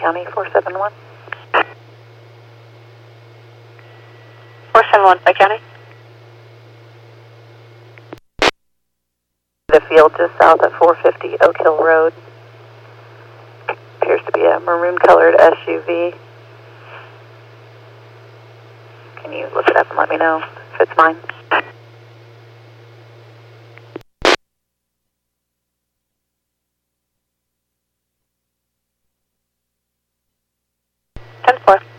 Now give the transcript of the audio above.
County 471. 471, Pike County. The field just south of 450 Oak Hill Road. Appears to be a maroon colored SUV. Can you look it up and let me know if it's mine? 10-4.